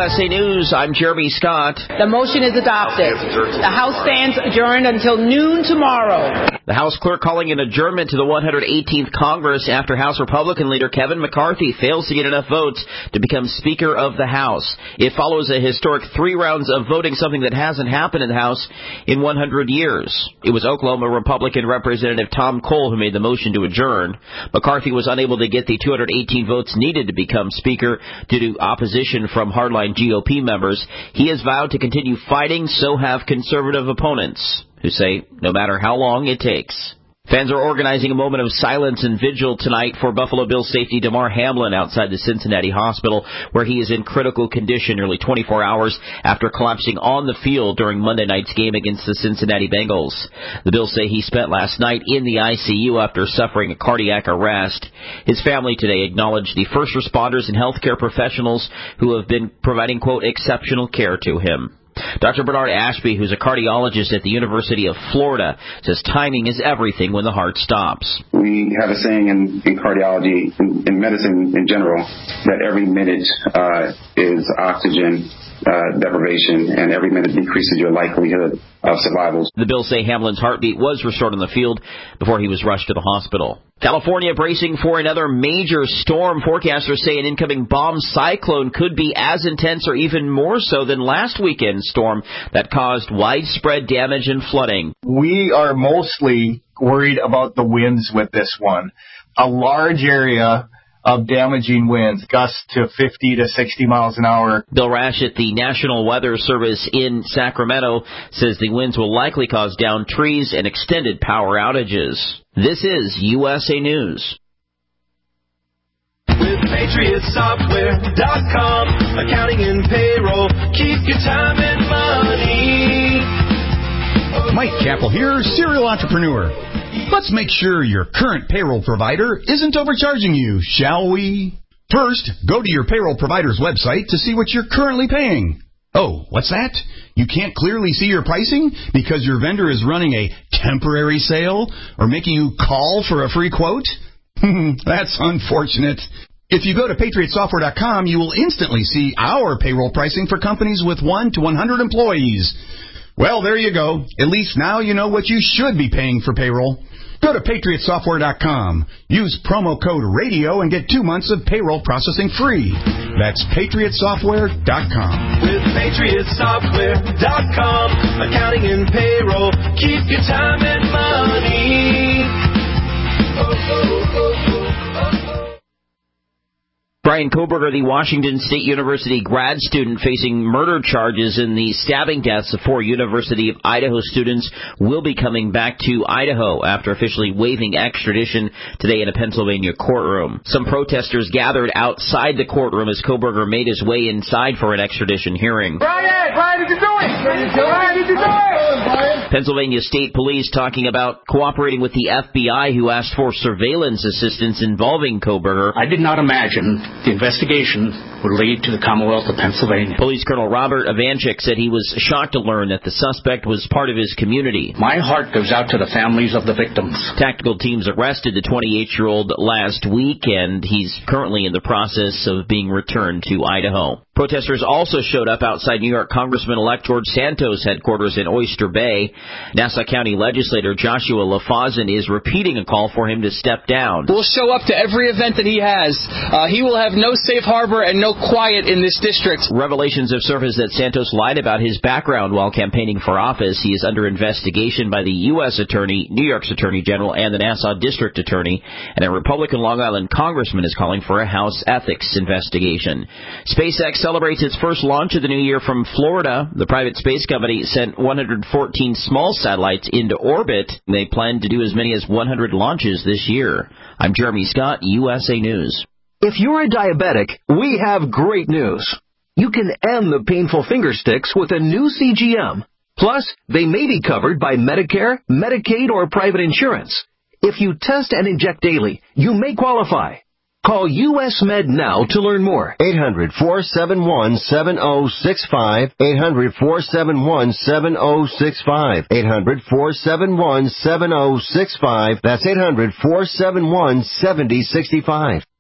USA News, I'm Jeremy Scott. The motion is adopted. The House stands adjourned until noon tomorrow. The House clerk calling an adjournment to the 118th Congress after House Republican leader Kevin McCarthy fails to get enough votes to become Speaker of the House. It follows a historic 3 rounds of voting, something that hasn't happened in the House in 100 years. It was Oklahoma Republican Representative Tom Cole who made the motion to adjourn. McCarthy was unable to get the 218 votes needed to become Speaker due to opposition from hardline GOP members. He has vowed to continue fighting, so have conservative opponents, who say no matter how long it takes. Fans are organizing a moment of silence and vigil tonight for Buffalo Bills safety Damar Hamlin outside the Cincinnati hospital, where he is in critical condition nearly 24 hours after collapsing on the field during Monday night's game against the Cincinnati Bengals. The Bills say he spent last night in the ICU after suffering a cardiac arrest. His family today acknowledged the first responders and healthcare professionals who have been providing, quote, exceptional care to him. Dr. Bernard Ashby, who's a cardiologist at the University of Florida, says timing is everything when the heart stops. We have a saying in cardiology, in medicine in general, that every minute is oxygen deprivation, and every minute decreases your likelihood of survival. The Bills say Hamlin's heartbeat was restored on the field before he was rushed to the hospital. California bracing for another major storm. Forecasters say an incoming bomb cyclone could be as intense or even more so than last weekend's storm that caused widespread damage and flooding. We are mostly worried about the winds with this one. A large area of damaging winds, gusts to 50 to 60 miles an hour. Bill Rash at the National Weather Service in Sacramento says the winds will likely cause downed trees and extended power outages. This is USA News. With PatriotSoftware.com, accounting and payroll, keep your time and money. Mike Chappell here, serial entrepreneur. Let's make sure your current payroll provider isn't overcharging you, shall we? First, go to your payroll provider's website to see what you're currently paying. Oh, what's that? You can't clearly see your pricing because your vendor is running a temporary sale or making you call for a free quote? That's unfortunate. If you go to PatriotSoftware.com, you will instantly see our payroll pricing for companies with 1 to 100 employees. Well, there you go. At least now you know what you should be paying for payroll. Go to PatriotSoftware.com. Use promo code RADIO and get 2 months of payroll processing free. That's PatriotSoftware.com. With PatriotSoftware.com, accounting and payroll, keep your time and money. Brian Kohberger, the Washington State University grad student facing murder charges in the stabbing deaths of 4 University of Idaho students, will be coming back to Idaho after officially waiving extradition today in a Pennsylvania courtroom. Some protesters gathered outside the courtroom as Kohberger made his way inside for an extradition hearing. Brian, did you do it? Brian, did you do it? Pennsylvania State Police talking about cooperating with the FBI, who asked for surveillance assistance involving Kohberger. I did not imagine the investigation would lead to the Commonwealth of Pennsylvania. Police Colonel Robert Ivanchik said he was shocked to learn that the suspect was part of his community. My heart goes out to the families of the victims. Tactical teams arrested the 28-year-old last week, and he's currently in the process of being returned to Idaho. Protesters also showed up outside New York Congressman-elect George Santos' headquarters in Oyster Bay. Nassau County legislator Joshua LaFazen is repeating a call for him to step down. We'll show up to every event that he has. He will have no safe harbor and no quiet in this district. Revelations have surfaced that Santos lied about his background while campaigning for office. He is under investigation by the U.S. Attorney, New York's Attorney General, and the Nassau District Attorney. And a Republican Long Island congressman is calling for a House ethics investigation. SpaceX celebrates its first launch of the new year from Florida. The private space company sent 114 small satellites into orbit. They plan to do as many as 100 launches this year. I'm Jeremy Scott, USA News. If you're a diabetic, we have great news. You can end the painful finger sticks with a new CGM. Plus, they may be covered by Medicare, Medicaid, or private insurance. If you test and inject daily, you may qualify. Call US Med now to learn more. 800-471-7065. 800-471-7065. 800-471-7065. That's 800-471-7065.